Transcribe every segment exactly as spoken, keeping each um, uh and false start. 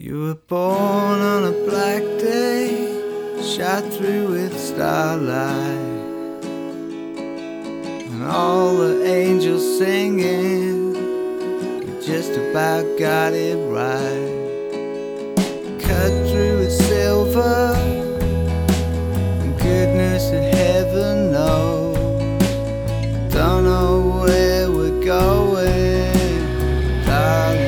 You were born on a black day, shot through with starlight, and all the angels singing, you just about got it right. Cut through with silver, and goodness and heaven knows, don't know where we're going, darling.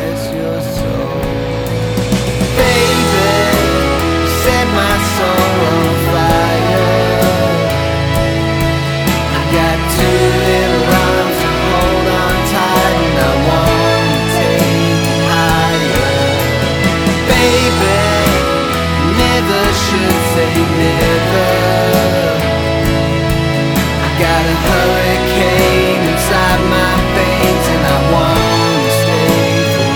Got a hurricane inside my veins, and I want to stay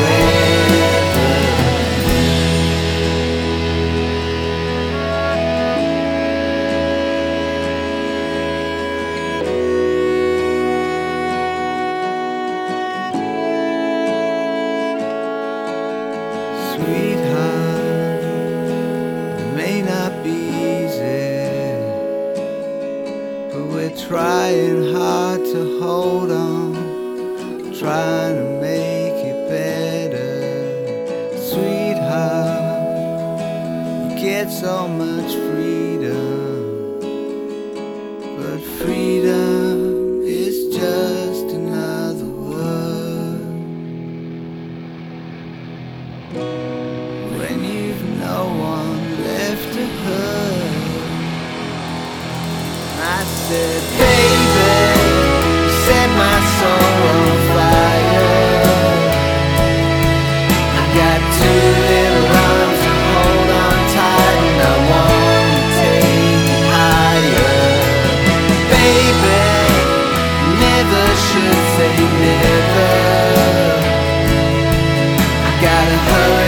forever. Sweetheart, it may not be easy, but we're trying hard to hold on, trying to make it better. Sweetheart, you get so much freedom, but freedom is just another word when you've no one left to hurt. I said, baby, set my soul on fire. I got two little arms to hold on tight, and I want to take it higher. Baby, never should say never. I got a hurry.